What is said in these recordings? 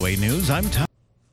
News, I'm Tom.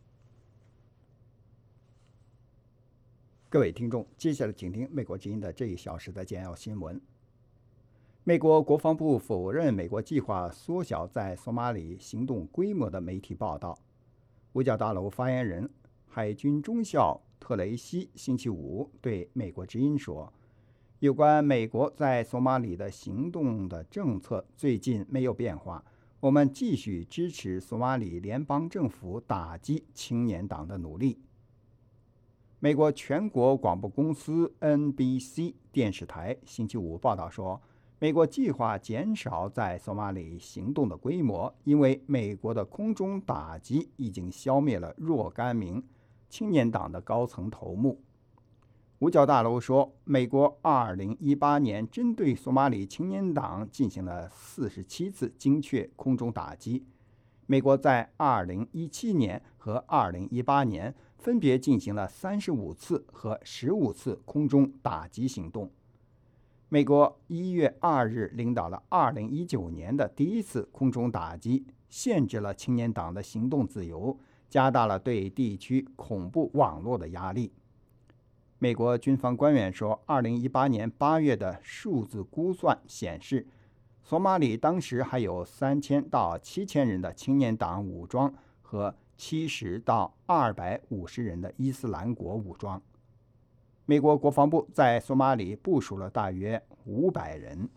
各位听众，接下来请听美国之音的这一小时的简要新闻。美国国防部否认美国计划缩小在索马里行动规模的媒体报道。五角大楼发言人海军中校特雷西星期五对美国之音说，有关美国在索马里的行动的政策最近没有变化，我们继续支持索马里联邦政府打击青年党的努力。美国全国广播公司 NBC 电视台星期五报道说，美国计划减少在索马里行动的规模，因为美国的空中打击已经消灭了若干名青年党的高层头目。五角大楼说，美国2018年针对索马里青年党进行了47次精确空中打击。美国在2017年和2018年分别进行了35次和15次空中打击行动。美国1月2日领导了2019年的第一次空中打击，限制了青年党的行动自由，加大了对地区恐怖网络的压力。美国军方官员说，2018年8月的数字估算显示，索马里当时还有3000到7000人的青年党武装和70到250人的伊斯兰国武装。美国国防部在索马里部署了大约500人。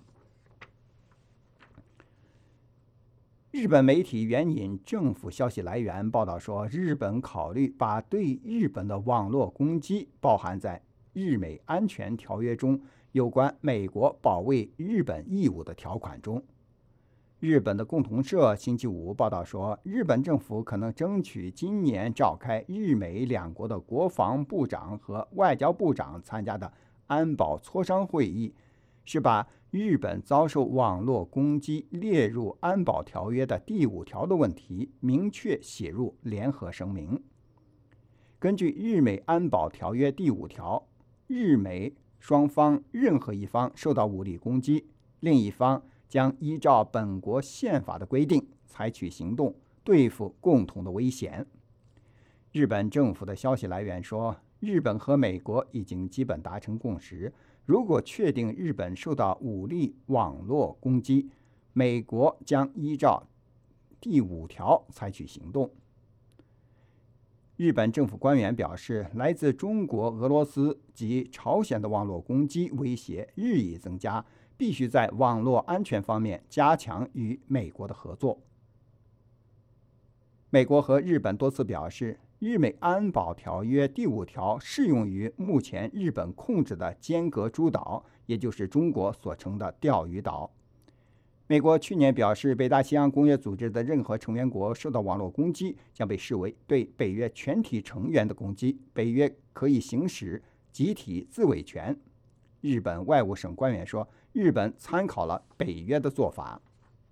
日本媒体援引政府消息来源报道说，日本考虑把对日本的网络攻击包含在日美安全条约中有关美国保卫日本义务的条款中。日本的共同社星期五报道说，日本政府可能争取今年召开日美两国的国防部长和外交部长参加的安保磋商会议，是把日本遭受网络攻击列入安保条约的第5条的问题明确写入联合声明。根据日美安保条约第5条，日美双方任何一方受到武力攻击，另一方将依照本国宪法的规定采取行动对付共同的危险。日本政府的消息来源说，日本和美国已经基本达成共识，如果确定日本受到武力网络攻击，美国将依照第5条采取行动。日本政府官员表示，来自中国、俄罗斯及朝鲜的网络攻击威胁日益增加，必须在网络安全方面加强与美国的合作。美国和日本多次表示，日美安保条约第5条适用于目前日本控制的尖阁诸岛，也就是中国所称的钓鱼岛。美国去年表示，北大西洋公约组织的任何成员国受到网络攻击将被视为对北约全体成员的攻击，北约可以行使集体自卫权。日本外务省官员说，日本参考了北约的做法。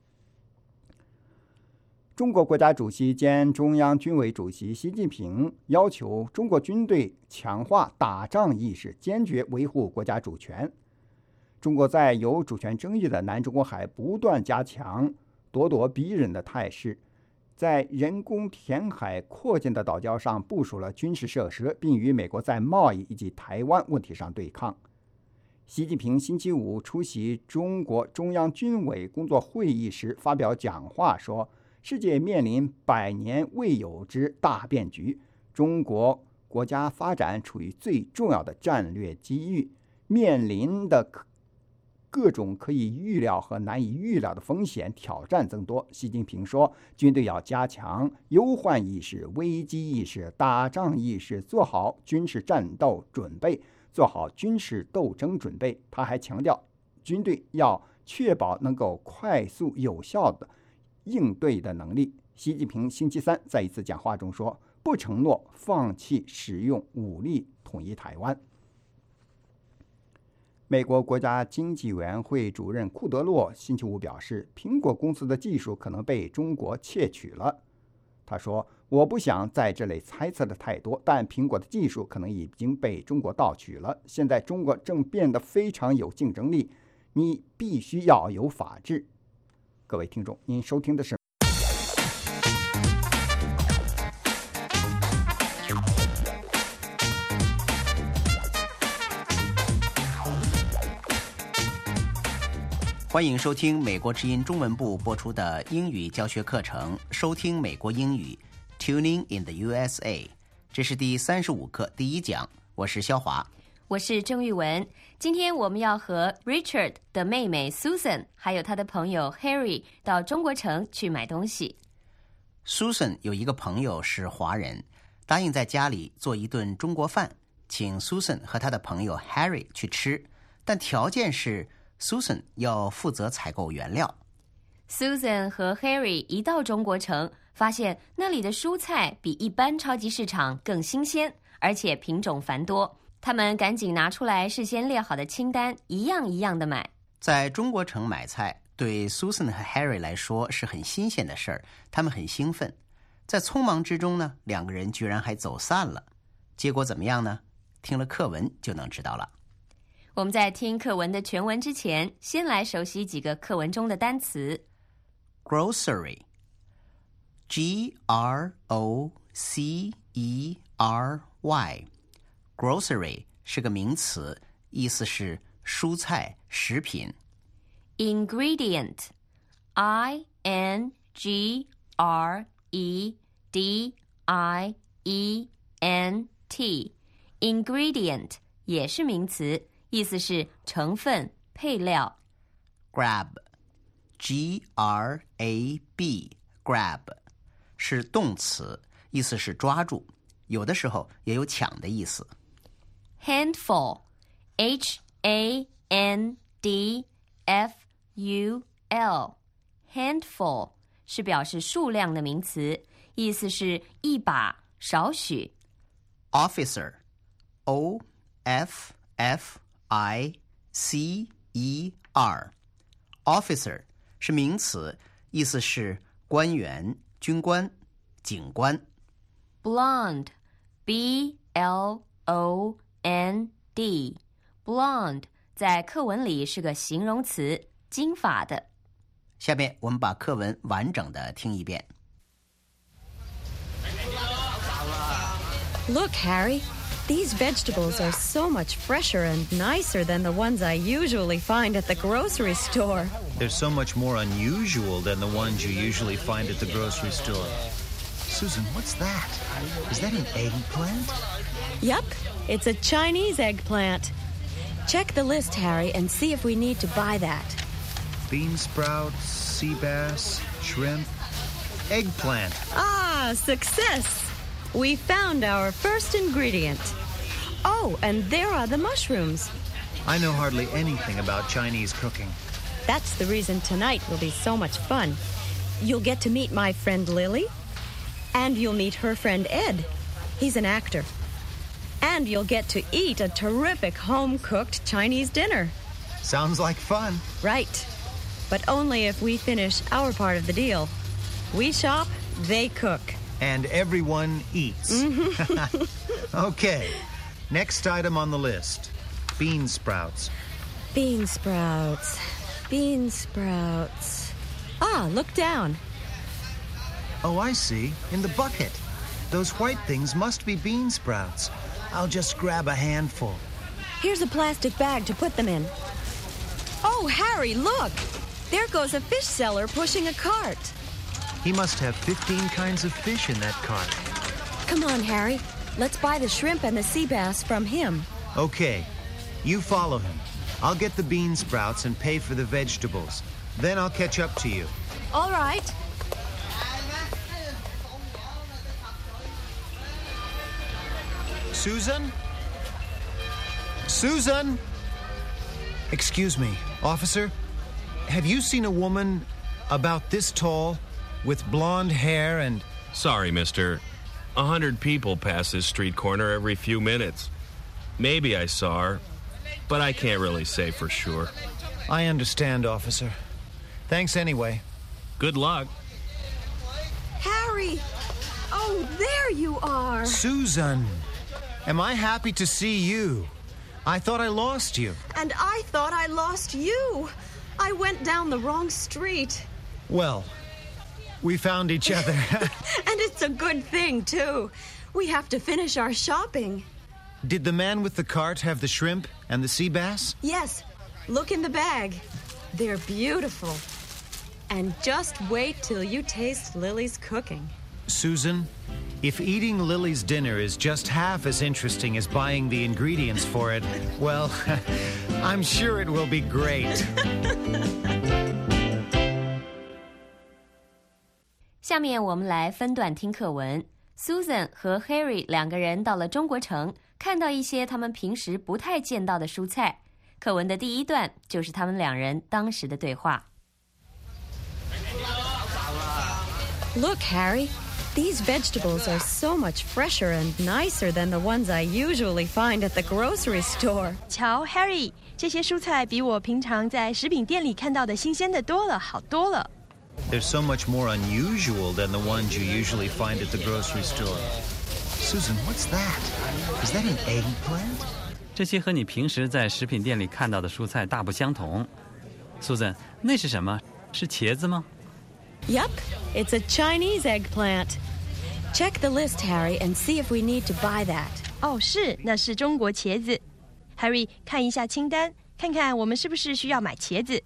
中国国家主席兼中央军委主席习近平要求中国军队强化打仗意识，坚决维护国家主权。中国在有主权争议的南中国海不断加强咄咄逼人的态势，在人工填海扩建的岛礁上部署了军事设施，并与美国在贸易以及台湾问题上对抗。习近平星期五出席中国中央军委工作会议时发表讲话说，世界面临100年未有之大变局，中国国家发展处于最重要的战略机遇，面临的各种可以预料和难以预料的风险挑战增多。习近平说，军队要加强忧患意识、危机意识、打仗意识，做好军事战斗准备，做好军事斗争准备。他还强调，军队要确保能够快速有效的应对的能力。习近平星期三在一次讲话中说，不承诺放弃使用武力统一台湾。美国国家经济委员会主任库德洛星期五表示，苹果公司的技术可能被中国窃取了。他说，我不想在这类猜测的太多，但苹果的技术可能已经被中国盗取了。现在中国正变得非常有竞争力，你必须要有法治。各位听众，您收听的是欢迎收听美国之音中文部播出的英语教学课程，收听美国英语 Tuning in the USA。 这是第35课第1讲，我是肖华， 我是郑玉文。今天我们要和 Richard 的妹妹 Susan 还有他的朋友 Harry 到中国城去买东西。 Susan 有一个朋友是华人，答应在家里做一顿中国饭，请 Susan 和他的朋友 Harry 去吃，但条件是Susan 要负责采购原料。 Susan 和 Harry 一到中国城，发现那里的蔬菜比一般超级市场更新鲜，而且品种繁多。他们赶紧拿出来事先列好的清单，一样一样的买。 在中国城买菜对 Susan 和 Harry 来说是很新鲜的事儿，他们很兴奋。在匆忙之中呢，两个人居然还走散了。结果怎么样呢？听了课文就能知道了。 我们在听课文的全文之前，先来熟悉几个课文中的单词。 Grocery G-R-O-C-E-R-Y Grocery 是个名词，意思是蔬菜、食品。 Ingredient I-N-G-R-E-D-I-E-N-T Ingredient 也是名词，意思是成分、配料。 Grab G-R-A-B Grab 是动詞，意思是抓住，有的时候也有抢的意思。 Handful H-A-N-D-F-U-L Handful 是表示数量的名词，意思是一把、少许。 Officer O-F-F-I-C-E-R Officer 是名词，意思是官员、军官、警官。 Blonde B-L-O-N-D Blonde 在课文里是个形容词，金发的。 下面我们把课文完整的听一遍。 Look, Harry, these vegetables are so much fresher and nicer than the ones I usually find at the grocery store. They're so much more unusual than the ones you usually find at the grocery store. Susan, what's that? Is that an eggplant? Yup, it's a Chinese eggplant. Check the list, Harry, and see if we need to buy that. Bean sprouts, sea bass, shrimp, eggplant. Ah, success! We found our first ingredient. Oh, and there are the mushrooms. I know hardly anything about Chinese cooking. That's the reason tonight will be so much fun. You'll get to meet my friend Lily, and you'll meet her friend Ed. He's an actor. And you'll get to eat a terrific home-cooked Chinese dinner. Sounds like fun. Right. But only if we finish our part of the deal. We shop, they cook. And everyone eats. Okay. Next item on the list. Bean sprouts. Bean sprouts. Bean sprouts. Ah, look down. Oh, I see. In the bucket. Those white things must be bean sprouts. I'll just grab a handful. Here's a plastic bag to put them in. Oh, Harry, look! There goes a fish seller pushing a cart. He must have 15 kinds of fish in that cart. Come on, Harry. Let's buy the shrimp and the sea bass from him. Okay. You follow him. I'll get the bean sprouts and pay for the vegetables. Then I'll catch up to you. All right. Susan? Susan? Excuse me, officer. Have you seen a woman about this tall with blonde hair and... Sorry, mister. 100 people pass this street corner every few minutes. Maybe I saw her, but I can't really say for sure. I understand, officer. Thanks anyway. Good luck. Harry! Oh, there you are. Susan! Am I happy to see you? I thought I lost you. And I thought I lost you. I went down the wrong street. Well, we found each other. And it's a good thing, too. We have to finish our shopping. Did the man with the cart have the shrimp and the sea bass? Yes. Look in the bag. They're beautiful. And just wait till you taste Lily's cooking. Susan, if eating Lily's dinner is just half as interesting as buying the ingredients for it, well, I'm sure it will be great. 下面我们来分段听课文。Susan 和 Harry 两个人到了中国城，看到一些他们平时不太见到的蔬菜。课文的第一段就是他们两人当时的对话。 Look, Harry, these vegetables are so much fresher and nicer than the ones I usually find at the grocery store. 瞧 Harry， 这些蔬菜比我平常在食品店里看到的新鲜的多了，好多了。 They're so much more unusual than the ones you usually find at the grocery store. Susan, what's that? Is that an eggplant? 这些和你平时在食品店里看到的蔬菜大不相同。Susan， 那是什么？是茄子吗？ Yup, it's a Chinese eggplant. Check the list, Harry, and see if we need to buy that. 哦，是，那是中国茄子。Harry， 看一下清单，看看我们是不是需要买茄子。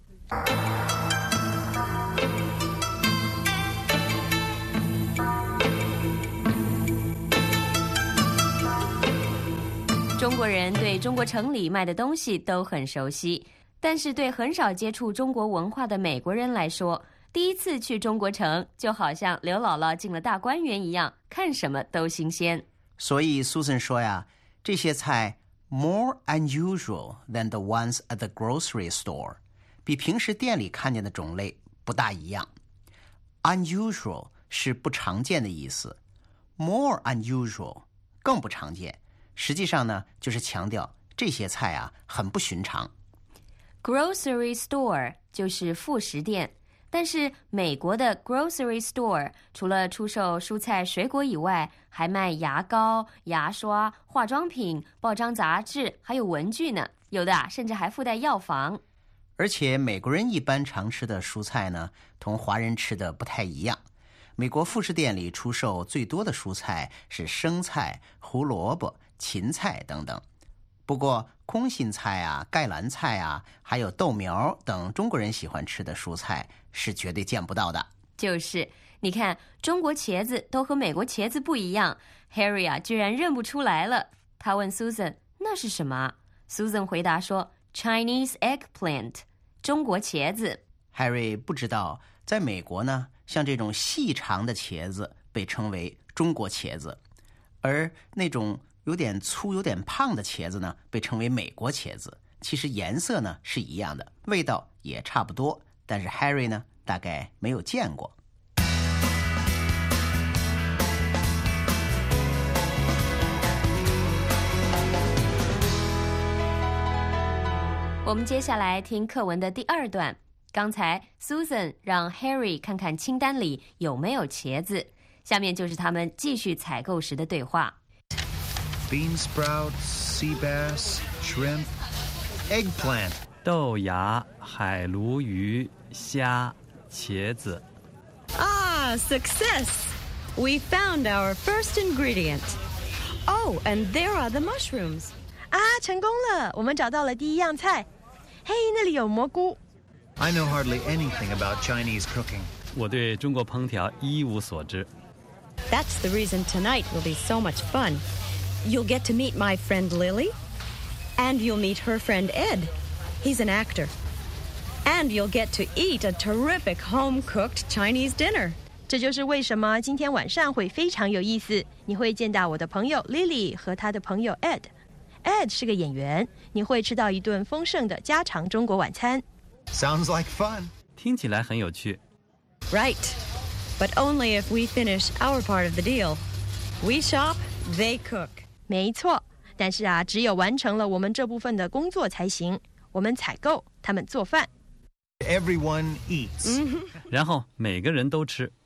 中国人对中国城里卖的东西都很熟悉，但是对很少接触中国文化的美国人来说，第一次去中国城就好像刘姥姥进了大观园一样，看什么都新鲜。 所以 Susan 说呀，这些菜 more unusual than the ones at the grocery store， 比平时店里看见的种类不大一样。Unusual 是不常见的意思， more unusual 更不常见。实际上呢，就是强调这些菜啊很不寻常。 Grocery store 就是副食店，但是美国的 grocery store 除了出售蔬菜水果以外，还卖牙膏、牙刷、化妆品、报章杂志，还有文具呢，有的甚至还附带药房。 而且美国人一般常吃的蔬菜呢，同华人吃的不太一样。美国副食店里出售最多的蔬菜是生菜、胡萝卜、芹菜等等。不过空心菜啊、盖兰菜啊，还有豆苗等中国人喜欢吃的蔬菜是绝对见不到的。 就是你看，中国茄子都和美国茄子不一样， Harry 啊居然认不出来了。他问 Susan 那是什么？ Susan 回答说 Chinese eggplant， 中国茄子。 Harry 不知道在美国呢，像这种细长的茄子被称为中国茄子，而那种有点粗有点胖的茄子呢被称为美国茄子。其实颜色呢是一样的，味道也差不多，但是 Harry 呢大概没有见过。 我们接下来听课文的第二段。刚才 Susan 让 Harry 看看清单里有没有茄子，下面就是他们继续采购时的对话。 Bean sprouts, sea bass, shrimp, eggplant. 豆芽、海鲈鱼、虾、茄子。 Ah, success! We found our first ingredient. Oh, and there are the mushrooms. 啊，成功了！我们找到了第一样菜。嘿，那里有蘑菇。 I know hardly anything about Chinese cooking. 我对中国烹调一无所知。 That's the reason tonight will be so much fun. You'll get to meet my friend Lily, and you'll meet her friend Ed. He's an actor. And you'll get to eat a terrific home-cooked Chinese dinner. 这就是为什么今天晚上会非常有意思。你会见到我的朋友 Lily 和她的朋友 Ed。Ed 是个演员，你会吃到一顿丰盛的家常中国晚餐。 Sounds like fun. 听起来很有趣。 Right. But only if we finish our part of the deal. We shop, they cook. 没错，但是啊，只有完成了我们这部分的工作才行。我们采购，他们做饭。 Everyone eats. 然后每个人都吃。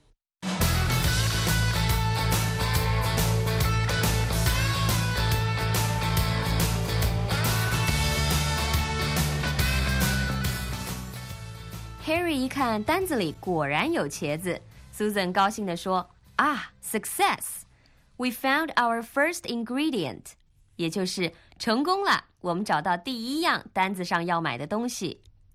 Harry 一看单子里果然有茄子， Susan 高兴地说啊 Success! We found our first ingredient. 也就是成功了，我们找到第一样单子上要买的东西。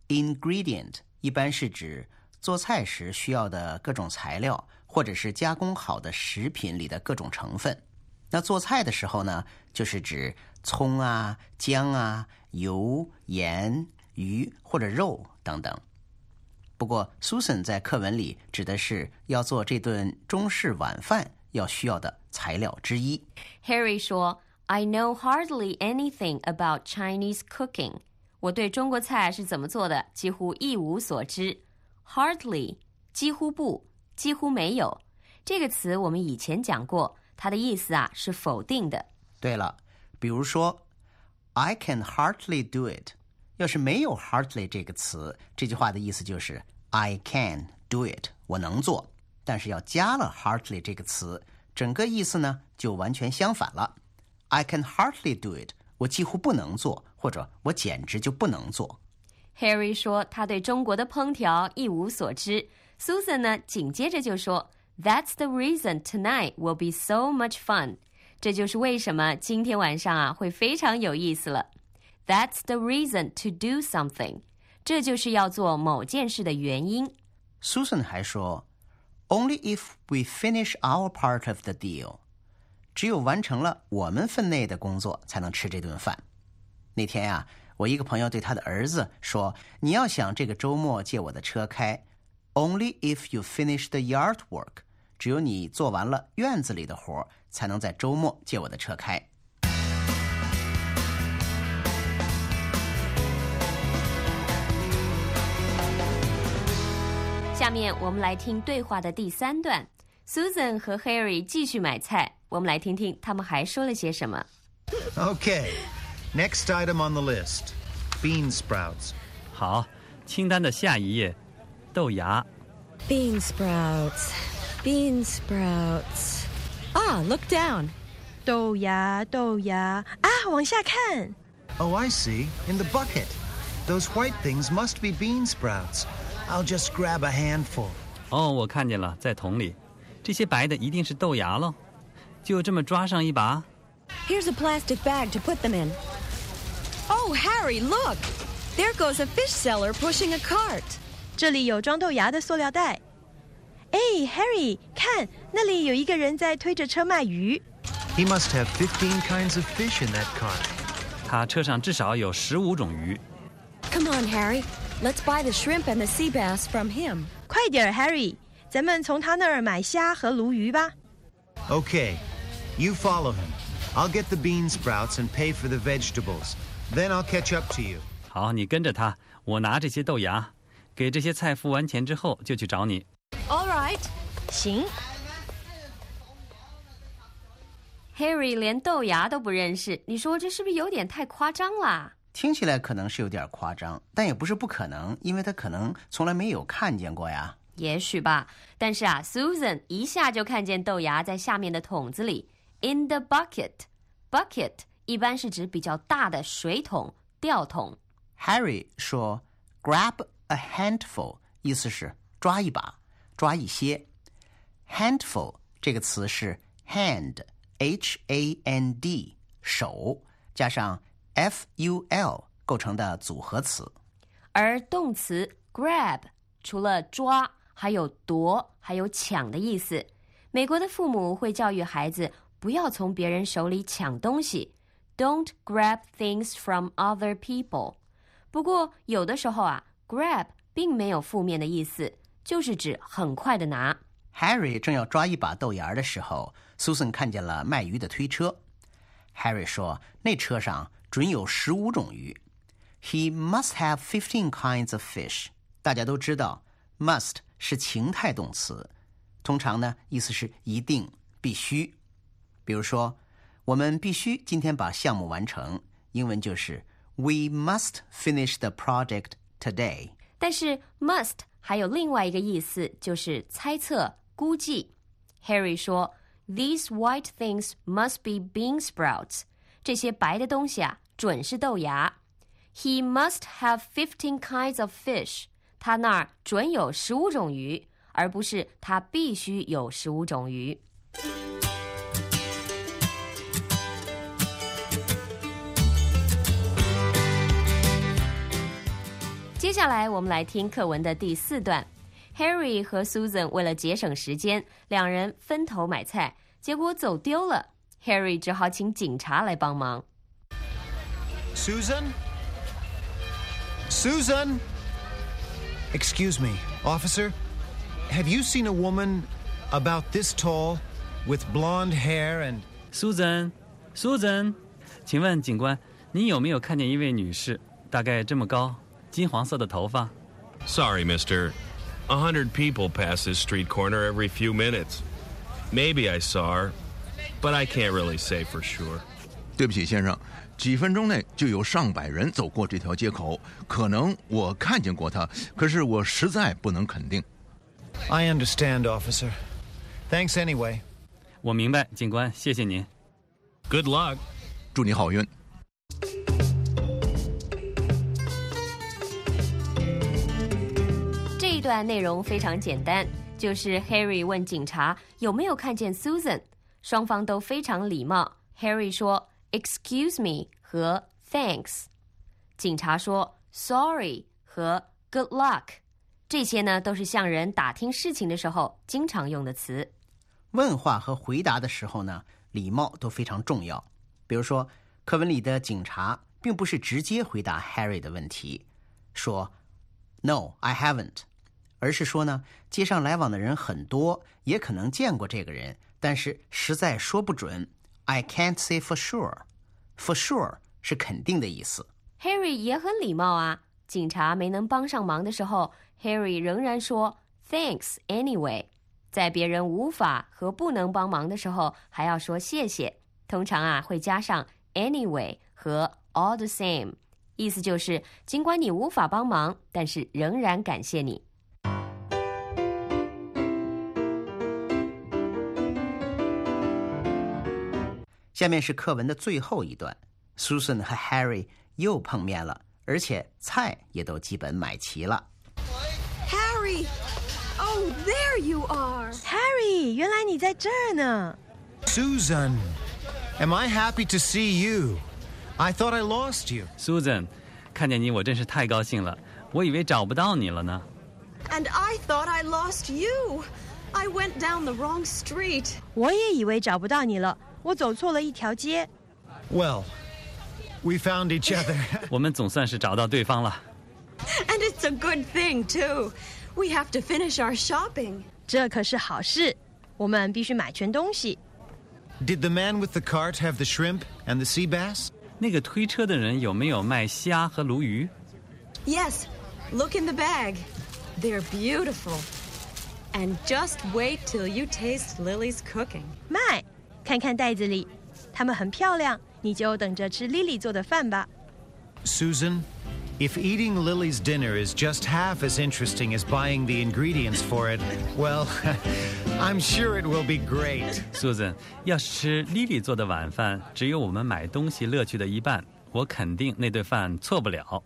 ingredient 一般是指做菜时需要的各种材料，或者是加工好的食品里的各种成分。那做菜的时候呢，就是指葱啊、姜啊、油、盐、鱼或者肉等等。不过 Susan 在课文里指的是要做这顿中式晚饭要需要的材料之一。 Harry 说 I know hardly anything about Chinese cooking. 我对中国菜是怎么做的几乎一无所知。 Hardly 几乎不，几乎没有，这个词我们以前讲过，它的意思是否定的。 对了，比如说 I can hardly do it， 要是没有 hardly 这个词，这句话的意思就是 I can do it， 我能做。但是要加了 hardly 这个词，整个意思呢就完全相反了。 I can hardly do it， 我几乎不能做，或者我简直就不能做。 Harry 说他对中国的烹调一无所知。 Susan 呢紧接着就说 That's the reason tonight will be so much fun. 这就是为什么今天晚上会非常有意思了。 That's the reason to do something. 这就是要做某件事的原因。 Susan 还说 Only if we finish our part of the deal. 只有完成了我们分内的工作才能吃这顿饭。那天我一个朋友对他的儿子说，你要想这个周末借我的车开 Only if you finish the yard work. 只有你做完了院子里的活，才能在周末借我的车开。 下面我们来听对话的第3段。 Susan 和 Harry 继续买菜，我们来听听他们还说了些什么。 Okay, next item on the list. Bean sprouts. 好，清单的下一页，豆芽。 Bean sprouts. Bean sprouts. Ah, look down. 豆芽豆芽往下看。 Oh, I see. In the bucket. Those white things must be bean sprouts. I'll just grab a handful. 哦，我看见了，在桶里。这些白的一定是豆芽喽。就这么抓上一把。 Here's a plastic bag to put them in. Oh, Harry, look! There goes a fish seller pushing a cart. 这里有装豆芽的塑料袋。Harry， 看，那里有一个人在推着车卖鱼。 He must have 15 kinds of fish in that cart. 他车上至少有15种鱼。 Come on, Harry. Let's buy the shrimp and the sea bass from him. 快点 Harry， 咱们从他那儿买虾和鲈鱼吧。 Okay, you follow him. I'll get the bean sprouts and pay for the vegetables. Then I'll catch up to you. 好，你跟着他，我拿这些豆芽，给这些菜付完钱之后就去找你。 All right. 行。 Harry 连豆芽都不认识，你说这是不是有点太夸张啦？ 听起来可能是有点夸张，但也不是不可能，因为他可能从来没有看见过呀。 也许吧，但是Susan 一下就看见豆芽在下面的桶子里。 In the bucket. Bucket 一般是指比较大的水桶、吊桶。 Harry 说 grab a handful， 意思是抓一把，抓一些。 Handful 这个词是 hand H-A-N-D 手加上 F-U-L 构成的组合词。 而动词 grab 除了抓还有夺还有抢的意思。美国的父母会教育孩子不要从别人手里抢东西， Don't grab things from other people。 不过有的时候grab 并没有负面的意思，就是指很快的拿。 Harry 正要抓一把豆芽的时候， Susan 看见了卖鱼的推车。 Harry 说那车上准有15种鱼。 He must have 15 kinds of fish。 大家都知道 must 是情态动词，通常呢意思是一定必须。比如说我们必须今天把项目完成，英文就是 We must finish the project today。 但是 must 还有另外一个意思，就是猜测估计。 Harry 说 These white things must be bean sprouts。 这些白的东西准是豆芽。 He must have 15 kinds of fish。 他那儿准有15种鱼，而不是他必须有15种鱼。接下来我们来听课文的第4段。Harry 和 Susan 为了节省时间，两人分头买菜，结果走丢了。Harry 只好请警察来帮忙。 Susan? Susan? Excuse me, officer. Have you seen a woman about this tall with blonde hair and... Susan, 请问警官，你有没有看见一位女士，大概这么高，金黄色的头发？ Sorry, mister.100 people pass this street corner every few minutes. Maybe I saw her, but I can't really say for sure. 对不起，先生，几分钟内就有上百人走过这条街口，可能我看见过她，可是我实在不能肯定。 I understand, officer. Thanks anyway. 我明白，警官，谢谢您。 Good luck. 祝你好运。 这一段内容非常简单，就是 Harry 问警察有没有看见 Susan， 双方都非常礼貌。Harry 说 Excuse me 和 Thanks， 警察说 Sorry 和 Good luck， 这些呢都是向人打听事情的时候经常用的词。 问话和回答的时候呢，礼貌都非常重要。比如说，课文里的警察并不是直接回答 Harry 的问题，说 No, I haven't， 而是说呢，街上来往的人很多，也可能见过这个人，但是实在说不准。I can't say for sure. For sure 是肯定的意思。 Harry 也很礼貌啊，警察没能帮上忙的时候 Harry 仍然说 Thanks anyway。 在别人无法和不能帮忙的时候还要说谢谢，通常啊会加上 anyway 和 all the same， 意思就是尽管你无法帮忙，但是仍然感谢你。 下面是课文的最后一段， Susan 和 Harry 又碰面了，而且菜也都基本买齐了。 Harry! Oh, there you are! Harry， 原来你在这儿呢。 Susan, am I happy to see you? I thought I lost you. Susan， 看见你我真是太高兴了，我以为找不到你了呢。 And I thought I lost you. I went down the wrong street. 我也以为找不到你了，我走错了一条街。 Well, we found each other. 我们总算是找到对方了。 And it's a good thing, too. We have to finish our shopping. 这可是好事，我们必须买全东西。 Did the man with the cart have the shrimp and the sea bass? 那个推车的人有没有卖虾和鲈鱼？ Yes, look in the bag. They're beautiful. And just wait till you taste Lily's cooking. 卖，看看袋子里，它们很漂亮，你就等着吃 Lily 做的饭吧。 Susan, if eating Lily's dinner is just half as interesting as buying the ingredients for it, well, I'm sure it will be great. Susan， 要是吃 Lily 做的晚饭只有我们买东西乐趣的一半，我肯定那顿饭错不了。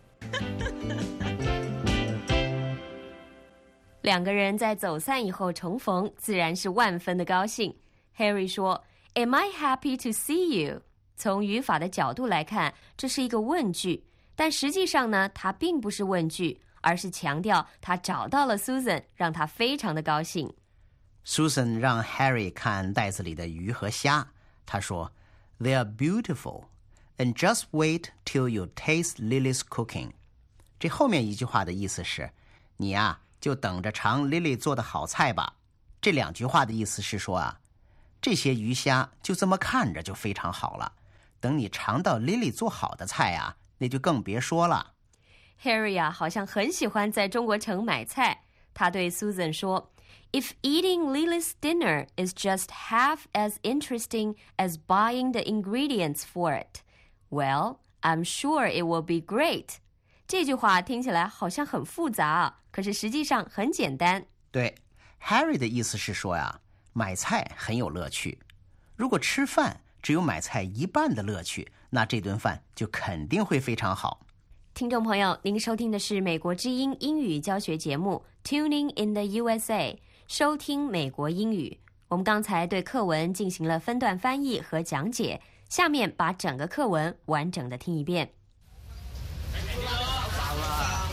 两个人在走散以后重逢，自然是万分的高兴。Harry 说 Am I happy to see you？ 从语法的角度来看，这是一个问句，但实际上呢，它并不是问句，而是强调他找到了 Susan， 让他非常的高兴。 Susan 让 Harry 看袋子里的鱼和虾，他说 They are beautiful, and just wait till you taste Lily's cooking。 这后面一句话的意思是，你呀就等着尝 Lily 做的好菜吧。这两句话的意思是说啊，这些鱼虾就这么看着就非常好了，等你尝到 Lily 做好的菜啊，那就更别说了。 Harry 啊，好像很喜欢在中国城买菜。他对 Susan 说 If eating Lily's dinner is just half as interesting as buying the ingredients for it, well, I'm sure it will be great. 这句话听起来好像很复杂啊，可是实际上很简单。 对， Harry 的意思是说呀，买菜很有乐趣。如果吃饭只有买菜一半的乐趣，那这顿饭就肯定会非常好。 听众朋友，您收听的是美国之音英语教学节目 Tuning in the USA， 收听美国英语。我们刚才对课文进行了分段翻译和讲解，下面把整个课文完整的听一遍。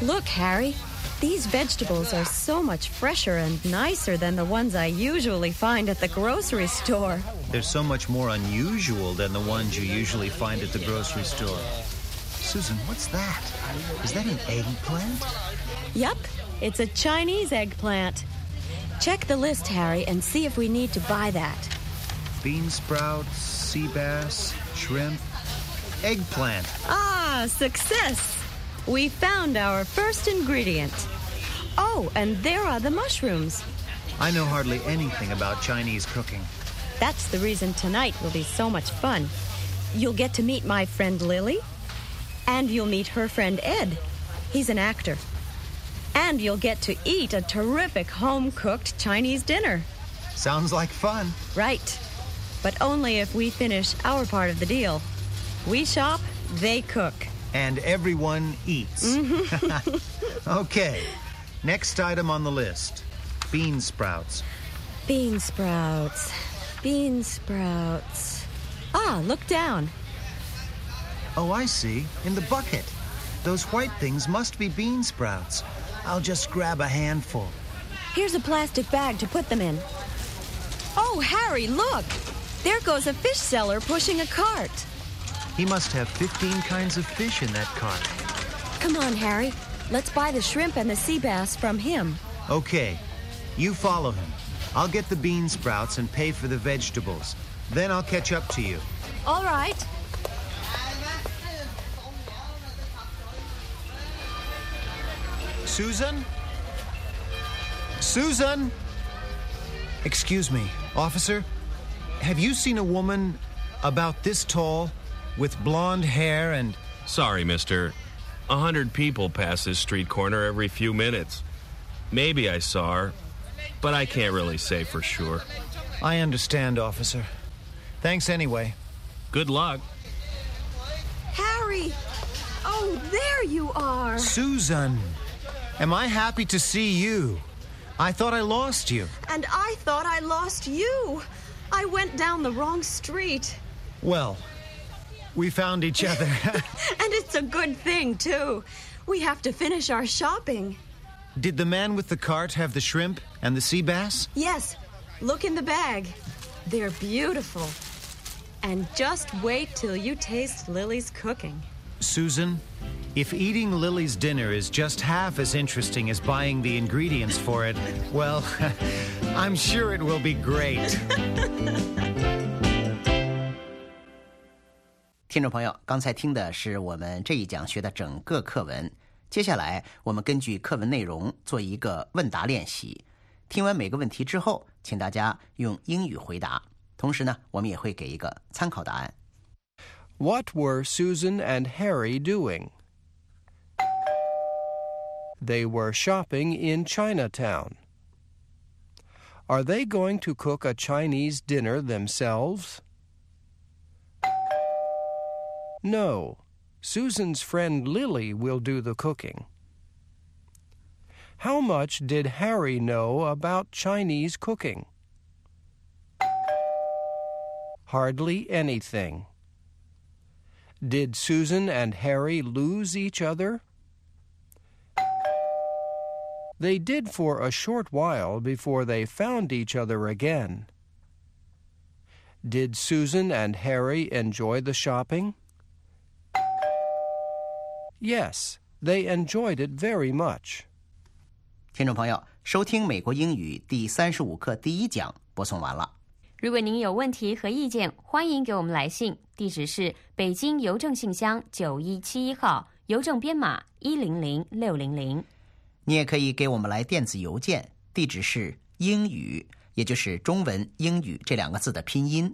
Look, Harry. These vegetables are so much fresher and nicer than the ones I usually find at the grocery store. They're so much more unusual than the ones you usually find at the grocery store. Susan, what's that? Is that an eggplant? Yup, it's a Chinese eggplant. Check the list, Harry, and see if we need to buy that. Bean sprouts, sea bass, shrimp, eggplant. Ah, success! We found our first ingredient. Oh, and there are the mushrooms. I know hardly anything about Chinese cooking. That's the reason tonight will be so much fun. You'll get to meet my friend Lily, and you'll meet her friend Ed. He's an actor. And you'll get to eat a terrific home-cooked Chinese dinner. Sounds like fun. Right. But only if we finish our part of the deal. We shop, they cook. And everyone eats. Okay. Next item on the list. Bean sprouts. Bean sprouts. Bean sprouts. Ah, look down. Oh, I see. In the bucket. Those white things must be bean sprouts. I'll just grab a handful. Here's a plastic bag to put them in. Oh, Harry, look! There goes a fish seller pushing a cart. He must have 15 kinds of fish in that cart. Come on, Harry. Let's buy the shrimp and the sea bass from him. Okay. You follow him. I'll get the bean sprouts and pay for the vegetables. Then I'll catch up to you. All right. Susan? Susan? Excuse me, officer. Have you seen a woman about this tall with blonde hair and... Sorry, mister. 100 people pass this street corner every few minutes. Maybe I saw her, but I can't really say for sure. I understand, officer. Thanks anyway. Good luck. Harry! Oh, there you are. Susan! Am I happy to see you? I thought I lost you. And I thought I lost you. I went down the wrong street. Well, we found each other. And it's a good thing, too. We have to finish our shopping. Did the man with the cart have the shrimp and the sea bass? Yes. Look in the bag. They're beautiful. And just wait till you taste Lily's cooking. Susan, if eating Lily's dinner is just half as interesting as buying the ingredients for it, well, I'm sure it will be great. 听众朋友，刚才听的是我们这一讲学的整个课文。接下来，我们根据课文内容做一个问答练习。听完每个问题之后，请大家用英语回答。同时呢，我们也会给一个参考答案。 What were Susan and Harry doing? They were shopping in Chinatown. Are they going to cook a Chinese dinner themselves? No. Susan's friend Lily will do the cooking. How much did Harry know about Chinese cooking? Hardly anything. Did Susan and Harry lose each other? They did for a short while before they found each other again. Did Susan and Harry enjoy the shopping? Yes, they enjoyed it very much. 听众朋友，收听美国英语第35课第一讲播送完了。 如果您有问题和意见，欢迎给我们来信，地址是北京邮政信箱9171号，邮政编码100600。 你也可以给我们来电子邮件，地址是英语，也就是中文英语这两个字的拼音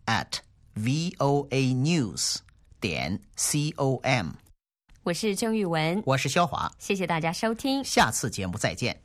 @voanews.com。 我是郑玉文， 我是肖华， 谢谢大家收听， 下次节目再见。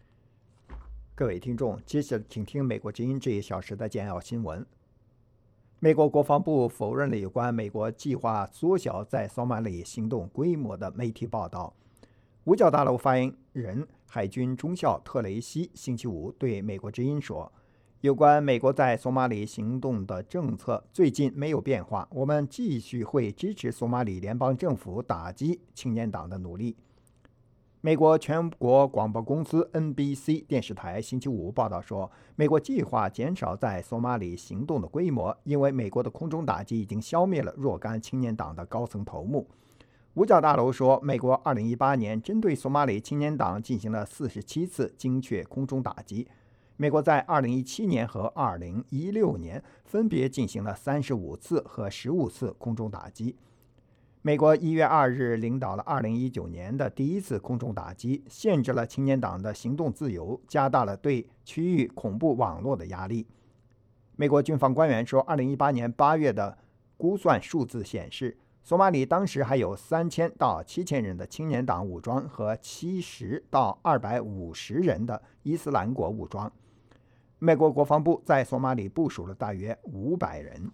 各位听众，接下来请听美国之音这一小时的简要新闻。 美国国防部否认了有关美国计划缩小在索马里行动规模的媒体报道。五角大楼发言人海军中校特雷西星期五对美国之音说，有关美国在索马里行动的政策最近没有变化，我们继续会支持索马里联邦政府打击青年党的努力。美国全国广播公司 NBC 电视台星期五报道说，美国计划减少在索马里行动的规模，因为美国的空中打击已经消灭了若干青年党的高层头目。五角大楼说，美国2018年针对索马里青年党进行了47次精确空中打击。美国在2017年和2016年分别进行了35次和15次空中打击。美国1月2日领导了2019年的第一次空中打击，限制了青年党的行动自由，加大了对区域恐怖网络的压力。美国军方官员说，2018年8月的估算数字显示，索马里当时还有3000到7000人的青年党武装和70到250人的伊斯兰国武装。美国国防部在索马里部署了大约500人。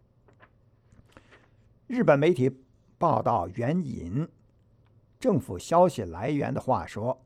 日本媒体报道援引政府消息来源的话说，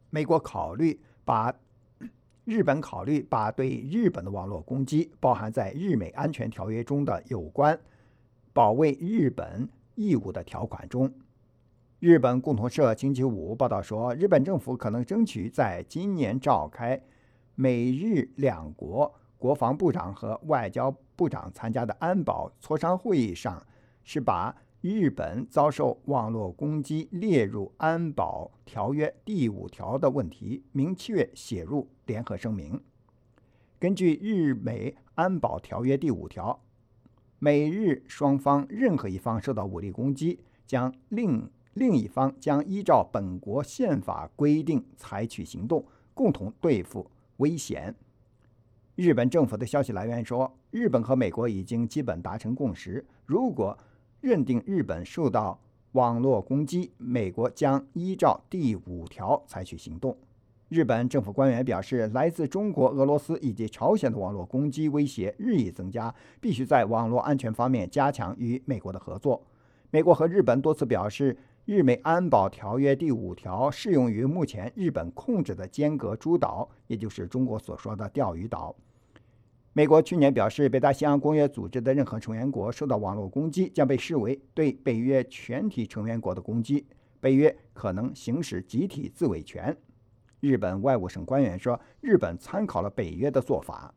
日本考虑把对日本的网络攻击包含在日美安全条约中的有关保卫日本义务的条款中。日本共同社星期五报道说，日本政府可能争取在今年召开美日两国国防部长和外交部长参加的安保磋商会议上，是把日本遭受网络攻击列入安保条约第5条的问题明确写入联合声明。根据日美安保条约第5条，美日双方任何一方受到武力攻击，将另一方将依照本国宪法规定采取行动，共同对付危险。日本政府的消息来源说，日本和美国已经基本达成共识，如果认定日本受到网络攻击，美国将依照第5条采取行动。日本政府官员表示，来自中国、俄罗斯以及朝鲜的网络攻击威胁日益增加，必须在网络安全方面加强与美国的合作。美国和日本多次表示，日美安保条约第5条适用于目前日本控制的尖阁诸岛，也就是中国所说的钓鱼岛。美国去年表示，北大西洋公约组织的任何成员国受到网络攻击将被视为对北约全体成员国的攻击，北约可能行使集体自卫权。日本外务省官员说，日本参考了北约的做法。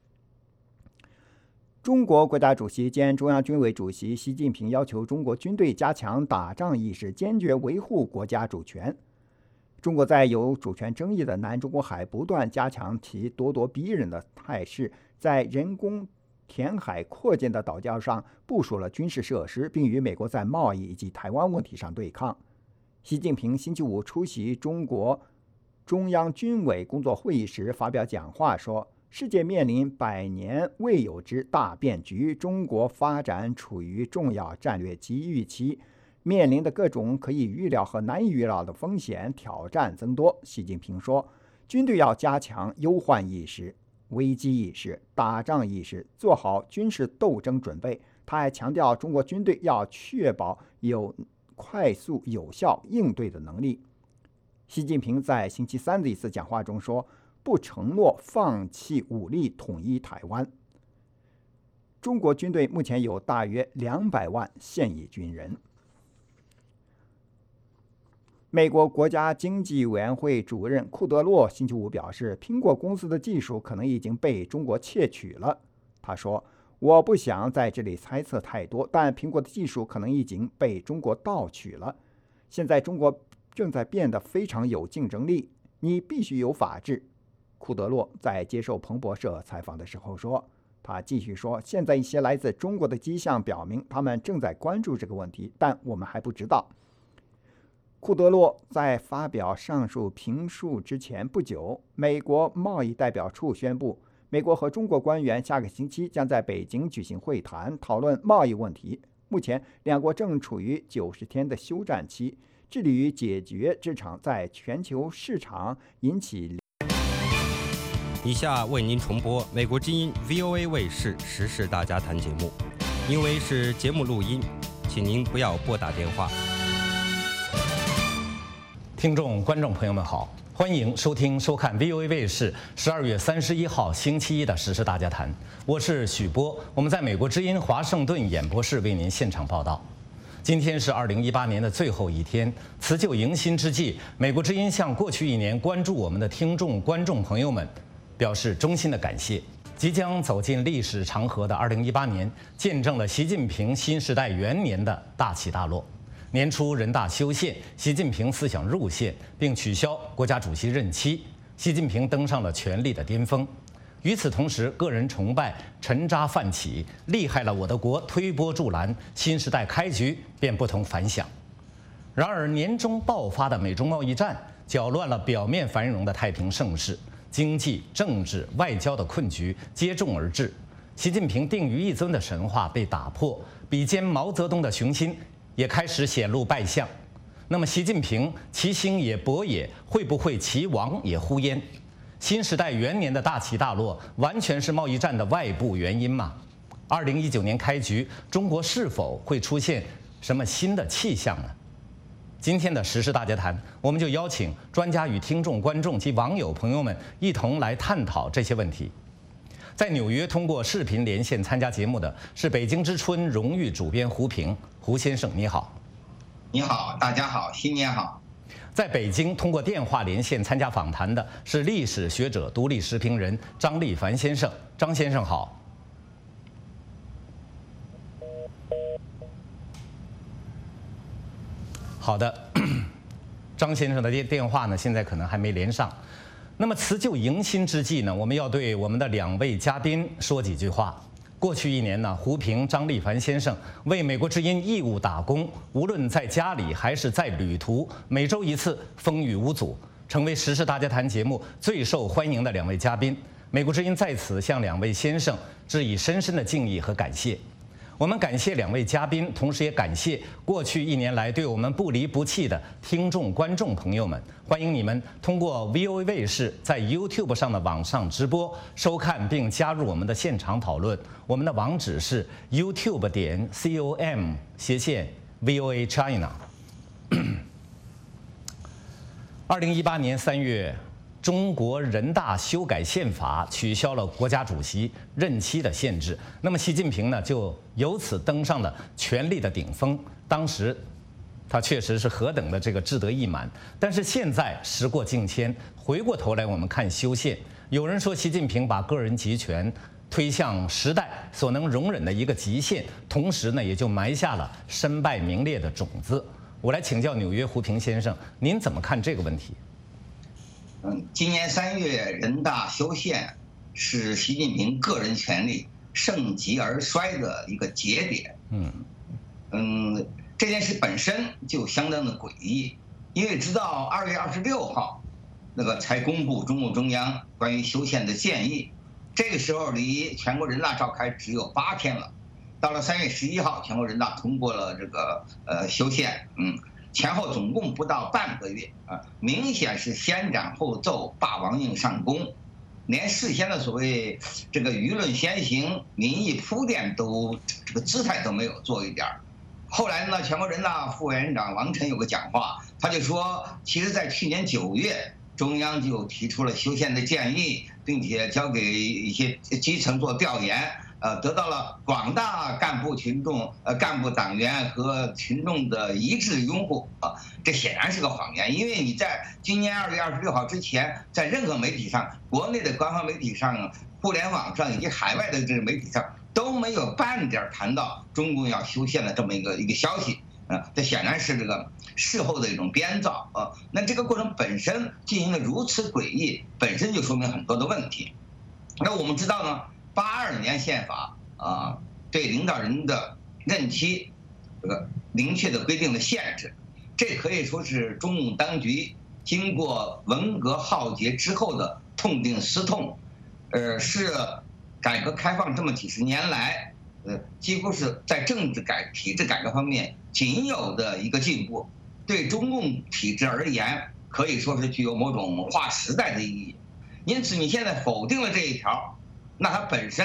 中国国家主席兼中央军委主席习近平要求中国军队加强打仗意识，坚决维护国家主权。中国在有主权争议的南中国海不断加强其咄咄逼人的态势，在人工填海扩建的岛礁上部署了军事设施，并与美国在贸易以及台湾问题上对抗。习近平星期五出席中国中央军委工作会议时发表讲话说，世界面临100年未有之大变局，中国发展处于重要战略机遇期，面临的各种可以预料和难以预料的风险挑战增多。习近平说，军队要加强忧患意识、危机意识、打仗意识，做好军事斗争准备。他还强调，中国军队要确保有快速有效应对的能力。习近平在星期三的一次讲话中说，不承诺放弃武力统一台湾。中国军队目前有大约200万现役军人。美国国家经济委员会主任库德洛星期五表示，苹果公司的技术可能已经被中国窃取了。他说，我不想在这里猜测太多，但苹果的技术可能已经被中国盗取了。现在中国正在变得非常有竞争力，你必须有法治。库德洛在接受彭博社采访的时候说，他继续说，现在一些来自中国的迹象表明他们正在关注这个问题，但我们还不知道。库德洛在发表上述评述之前不久，美国贸易代表处宣布，美国和中国官员下个星期将在北京举行会谈，讨论贸易问题。目前两国正处于90天的休战期，致力于解决这场在全球市场引起。 以下为您重播美国之音 VOA 卫视时事大家谈节目。 因为是节目录音，请您不要拨打电话。 听众、观众朋友们好，欢迎收听、收看 VOA 卫视12月31号星期一的时事大家谈，我是许波，我们在美国之音华盛顿演播室为您现场报道。今天是2018年的最后一天，辞旧迎新之际，美国之音向过去一年关注我们的听众、观众朋友们表示衷心的感谢。即将走进历史长河的2018年，见证了习近平新时代元年的大起大落。年初人大修宪，习近平思想入宪，并取消国家主席任期，习近平登上了权力的巅峰。与此同时，个人崇拜沉渣泛起，厉害了我的国推波助澜，新时代开局便不同凡响。然而，年中爆发的美中贸易战搅乱了表面繁荣的太平盛世。经济、政治、外交的困局接踵而至，习近平定于一尊的神话被打破，比肩毛泽东的雄心也开始显露败相。那么，习近平其兴也勃也，会不会其亡也忽焉？新时代元年的大起大落，完全是贸易战的外部原因吗？2019年开局，中国是否会出现什么新的气象呢？今天的时事大家谈，我们就邀请专家与听众、观众及网友朋友们一同来探讨这些问题。在纽约通过视频连线参加节目的是北京之春荣誉主编胡平，胡先生你好。 你好，大家好，新年好。 在北京通过电话连线参加访谈的是历史学者、独立时评人张立凡先生，张先生好。好的，张先生的电话呢，现在可能还没连上。那么辞旧迎新之际呢，我们要对我们的2位嘉宾说几句话。过去一年呢，胡平、张立凡先生为美国之音义务打工，无论在家里还是在旅途，每周一次，风雨无阻，成为时事大家谈节目最受欢迎的2位嘉宾。美国之音在此向2位先生致以深深的敬意和感谢。我们感谢2位嘉宾，同时也感谢过去1年来对我们不离不弃的听众、观众朋友们。欢迎你们通过 VOA 卫视在 YouTube 上的网上直播收看并加入我们的现场讨论。我们的网址是 youtube.com/VOA China。2018年3月。中国人大修改宪法，取消了国家主席任期的限制。那么，习近平呢，就由此登上了权力的顶峰。当时，他确实是何等的这个志得意满。但是现在时过境迁，回过头来我们看修宪，有人说习近平把个人集权推向时代所能容忍的一个极限，同时呢，也就埋下了身败名裂的种子。我来请教纽约胡平先生，您怎么看这个问题？ 今年3月人大修宪是习近平个人权力盛极而衰的一个节点。这件事本身就相当的诡异，因为直到2月26号，那个才公布中共中央关于修宪的建议，这个时候离全国人大召开只有8天了。到了3月11号，全国人大通过了这个修宪，前后总共不到半个月啊，明显是先斩后奏，霸王硬上弓，连事先的所谓这个舆论先行、民意铺垫都这个姿态都没有做一点。后来呢，全国人大副委员长王晨有个讲话，他就说，其实在去年9月，中央就提出了修宪的建议，并且交给一些基层做调研。得到了广大干部群众、干部党员和群众的一致拥护啊，这显然是个谎言。因为你在今年2月26号之前，在任何媒体上，国内的官方媒体上、互联网上以及海外的这个媒体上都没有半点谈到中共要修宪的这么一个消息啊，这显然是这个事后的一种编造啊。那这个过程本身进行的如此诡异，本身就说明很多的问题。那我们知道呢。82年宪法啊，对领导人的任期这个明确的规定了限制，这可以说是中共当局经过文革浩劫之后的痛定思痛，是改革开放这么几十年来，几乎是在政治体制改革方面仅有的一个进步，对中共体制而言，可以说是具有某种划时代的意义。因此，你现在否定了这一条。那它本身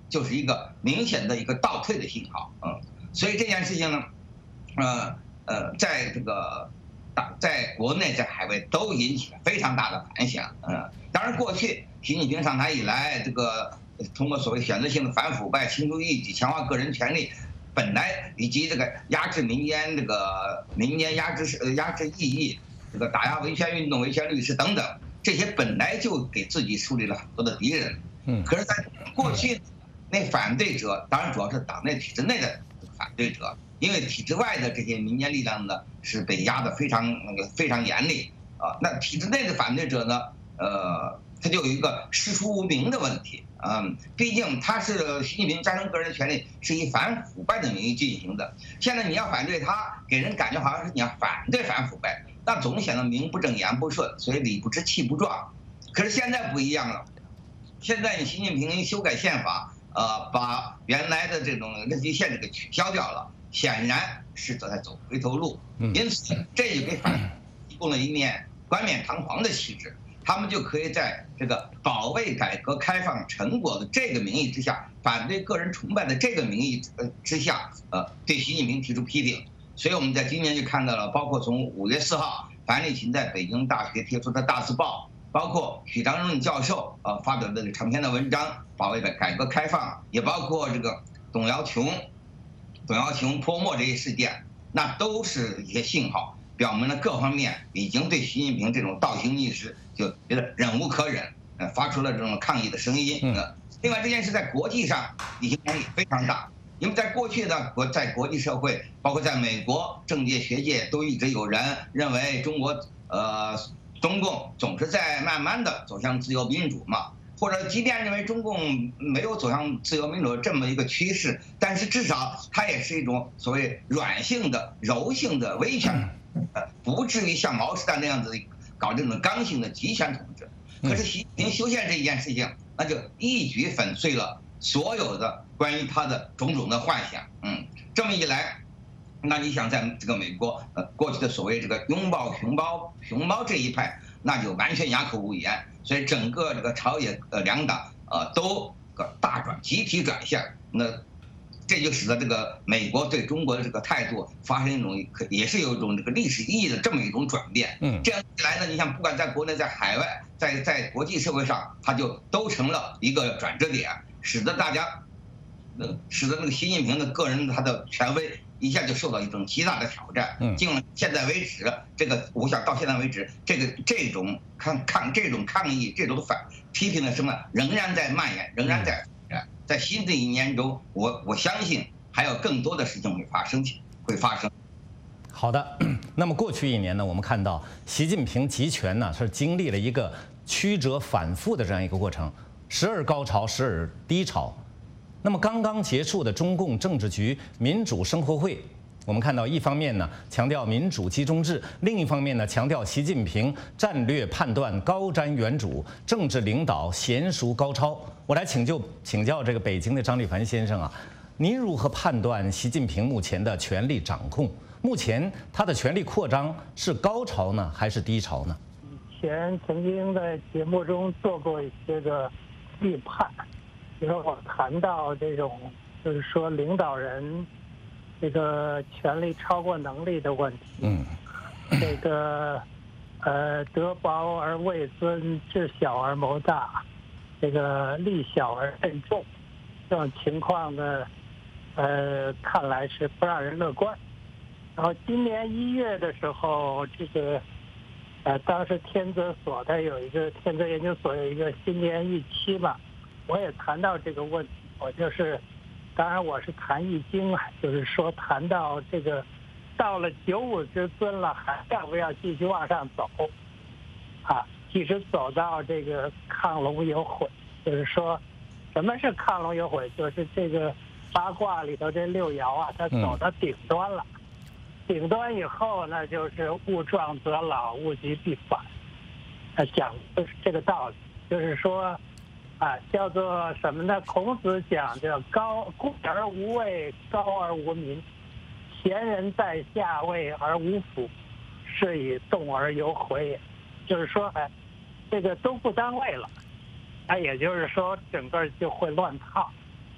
就是一个明显的一个倒退的信号。所以这件事情呢，在这个在国内在海外都引起了非常大的反响。当然过去习近平上台以来，这个通过所谓选择性的反腐败、清除异己、强化个人权利，本来以及这个压制民间这个压制异议，这个打压维权运动、维权律师等等，这些本来就给自己树立了很多的敌人。可是，在过去，那反对者当然主要是党内体制内的反对者，因为体制外的这些民间力量呢是被压得非常严厉啊。那体制内的反对者呢，他就有一个师出无名的问题。毕竟他是习近平加强个人权利是以反腐败的名义进行的，现在你要反对他，给人感觉好像是你要反对反腐败，那总显得名不正言不顺，所以理不直气不壮。可是现在不一样了，现在你习近平修改宪法，把原来的这种任期限制给取消掉了，显然是在走回头路。因此，这也给反提供了一面冠冕堂皇的气质。他们就可以在这个保卫改革开放成果的这个名义之下，反对个人崇拜的这个名义之下，对习近平提出批评。所以我们在今年就看到了，包括从5月4号，樊立群在北京大学贴出的大字报，包括许章润教授发表的长篇的文章，保卫改革开放，也包括这个董瑶琼泼墨这些事件，那都是一些信号，表明了各方面已经对习近平这种倒行逆施就觉得忍无可忍，发出了这种抗议的声音。另外这件事在国际上影响也非常大，因为在过去的在国际社会，包括在美国政界学界，都一直有人认为中共总是在慢慢的走向自由民主嘛，或者即便认为中共没有走向自由民主这么一个趋势，但是至少它也是一种所谓软性的、柔性的威权，不至于像毛时代那样子搞这种刚性的集权统治。可是习近平修宪这一件事情，那就一举粉碎了所有的关于他的种种的幻想。这么一来，那你想在这个美国过去的所谓这个拥抱熊猫这一派，那就完全哑口无言。所以整个这个朝野两党都集体转向。那这就使得这个美国对中国的这个态度发生一种也是有一种这个历史意义的这么一种转变。这样一来呢，你想不管在国内在海外，在国际社会上，它就都成了一个转折点，使得那个习近平的个人他的权威一下就受到一种极大的挑战。现在为止，我想到现在为止，这种抗议、这种批评的声浪仍然在蔓延，仍然在新的一年中，我相信还有更多的事情会发生。 好的，那么过去1年呢，我们看到习近平集权呢是经历了一个曲折反复的这样一个过程，时而高潮，时而低潮。那么刚刚结束的中共政治局民主生活会，我们看到一方面呢强调民主集中制，另一方面呢强调习近平战略判断高瞻远瞩，政治领导娴熟高超。我来请教这个北京的张立凡先生啊，您如何判断习近平目前的权力掌控？目前他的权力扩张是高潮呢，还是低潮呢？ 以前曾经在节目中做过一些个预判，比如我谈到这种就是说领导人这个权力超过能力的问题。这个得薄而位尊，智小而谋大，这个力小而慎重，这种情况呢，看来是不让人乐观。然后今年1月的时候，这个当时天泽研究所有一个新年预期嘛，我也谈到这个问题。当然我是谈易经啊，就是说谈到这个到了95之尊了，还要不要继续往上走？即使走到这个亢龙有悔，就是说，什么是亢龙有悔？就是这个八卦里头这6爻啊，它走到顶端了。顶端以后呢，就是物壮则老，物极必反。讲就是这个道理，就是说，叫做什么呢？孔子讲叫贵而无位，高而无民。贤人在下位而无辅，是以动而有悔也。就是说，这个都不当位了，也就是说整个就会乱套。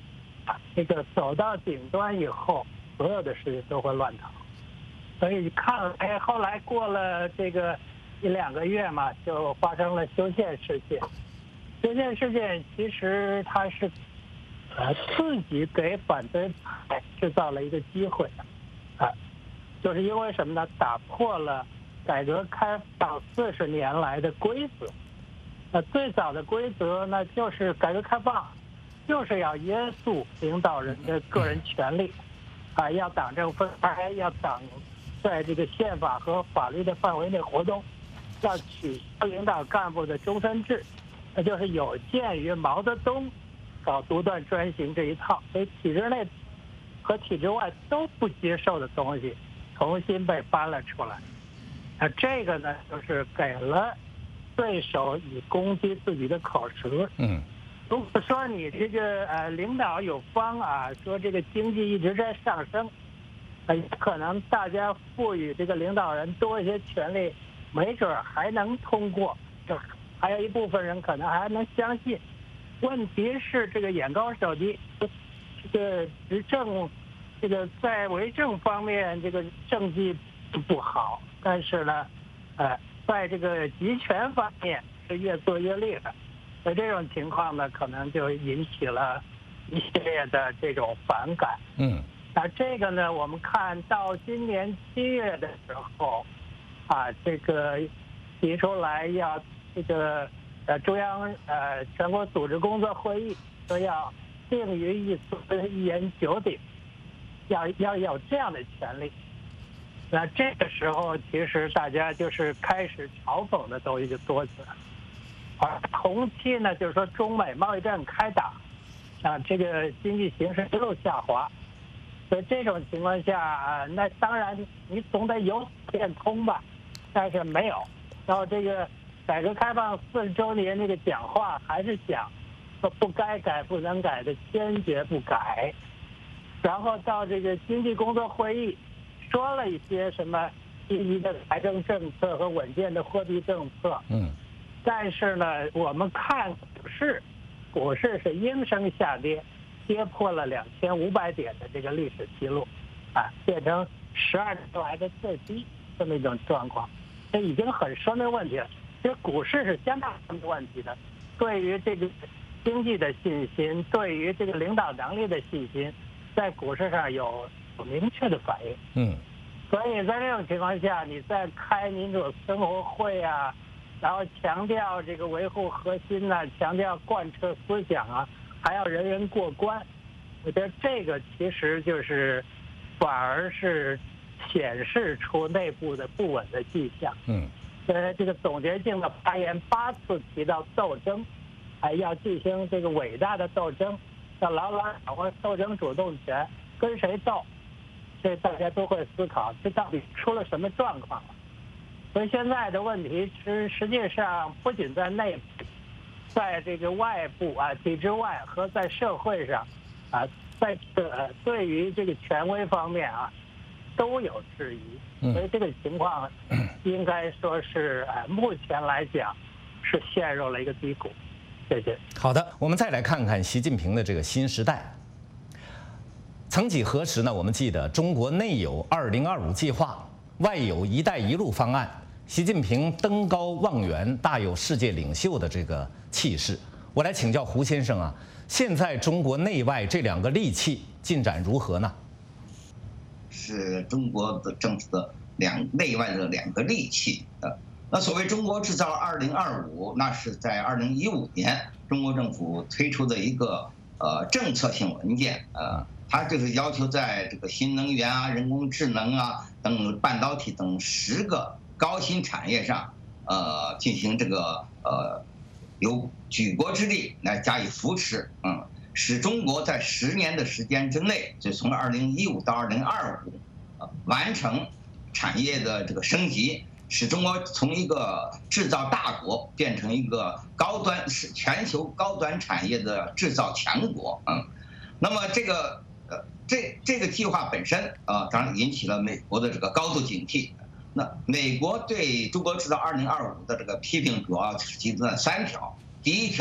这个走到顶端以后，所有的事情都会乱套。所以看，后来过了这个1-2个月嘛，就发生了修宪事件。修宪事件其实它是自己给反对派制造了一个机会就是因为什么呢？打破了改革开放40年来的规则。最早的规则呢，就是改革开放就是要约束领导人的个人权利，要党政分开，要党在这个宪法和法律的范围内活动，要取消领导干部的终身制，那就是有鉴于毛泽东搞独断专行这一套，所以体制内和体制外都不接受的东西，重新被搬了出来。这个呢，就是给了对手以攻击自己的口实。如果说你这个领导有方说这个经济一直在上升，可能大家赋予这个领导人多一些权利，没准还能通过，就还有一部分人可能还能相信。问题是这个眼高手低，这个执政，这个在为政方面这个政绩不好，但是呢，在这个集权方面是越做越厉害。所以这种情况呢，可能就引起了一系列的这种反感。那这个呢，我们看到今年7月的时候，这个提出来要这个中央全国组织工作会议说要定于一司一言九鼎，要有这样的权利。那这个时候，其实大家就是开始嘲讽的东西就多起来了。而同期呢，就是说中美贸易战开打，这个经济形势一路下滑，所以这种情况下那当然你总得有变通吧，但是没有。然后这个改革开放40周年这个讲话还是讲说不该改不能改的坚决不改，然后到这个经济工作会议说了一些什么积极的财政政策和稳健的货币政策。但是呢，我们看股市是应声下跌，跌破了2500点的这个历史记录，变成12年来的最低这么一种状况，这已经很说明问题了。其实股市是相当有问题的，对于这个经济的信心，对于这个领导能力的信心，在股市上有明确的反应。所以在这种情况下，你再开民主生活会然后强调这个维护核心强调贯彻思想还要人人过关，我觉得这个其实就是反而是显示出内部的不稳的迹象。这个总结性的发言8次提到斗争，要进行这个伟大的斗争，要牢牢掌握斗争主动权，跟谁斗，这大家都会思考，这到底出了什么状况了。所以现在的问题实际上不仅在内部，在这个外部体制外和在社会上在对于这个权威方面都有质疑。所以这个情况应该说是目前来讲是陷入了一个低谷。谢谢。 好的，我们再来看看习近平的这个新时代。曾几何时呢，我们记得中国内有2025计划，外有一带一路方案，习近平登高望远，大有世界领袖的这个气势。我来请教胡先生现在中国内外这2个利器进展如何呢？ 是中国的政府的内外的2个利器。那所谓中国制造2025，那是在2015年中国政府推出的一个政策性文件。它就是要求在这个新能源人工智能等半导体等10个高新产业上，进行这个有举国之力来加以扶持，使中国在10年的时间之内，就从2015到2025，完成产业的这个升级，使中国从一个制造大国变成一个是全球高端产业的制造强国。那么这个计划本身当然引起了美国的这个高度警惕。那美国对中国制造2025的这个批评主要集中在3条。第一条